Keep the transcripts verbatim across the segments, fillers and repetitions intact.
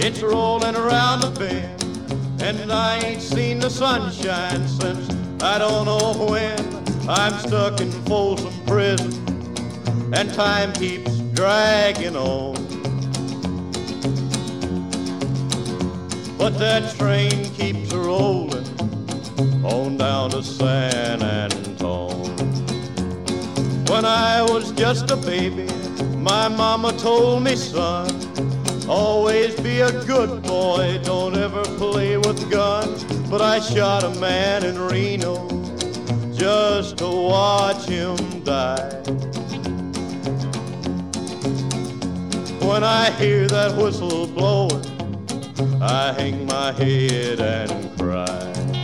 It's rolling around the bend, and I ain't seen the sunshine since I don't know when. I'm stuck in Folsom Prison, and time keeps dragging on. But that train keeps rolling on down to San Antone. When I was just a baby, my mama told me, son, always be a good boy, don't ever play with guns. But I shot a man in Reno just to watch him die. When I hear that whistle blowing, I hang my head and cry.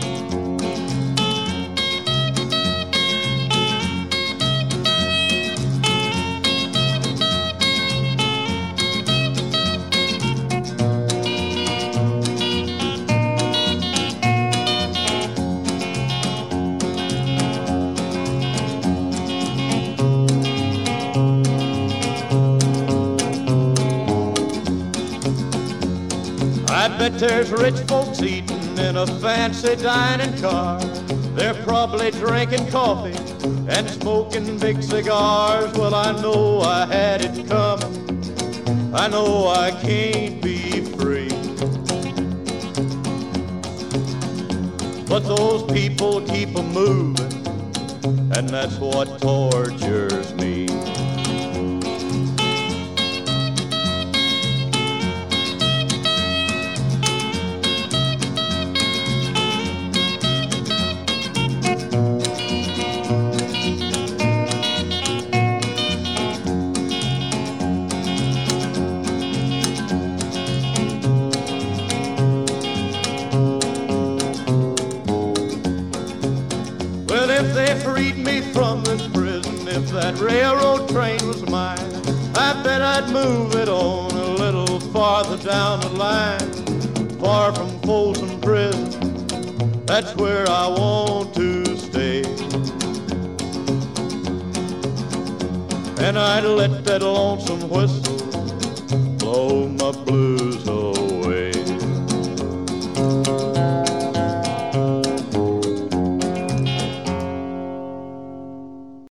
I bet there's rich folks eating in a fancy dining car. They're probably drinking coffee and smoking big cigars. Well, I know I had it coming. I know I can't be free. But those people keep a moving, and that's what tortures me. If they freed me from this prison, if that railroad train was mine, I bet I'd move it on a little farther down the line, far from Folsom Prison. That's where I want to stay. And I'd let that lonesome whistle blow my blues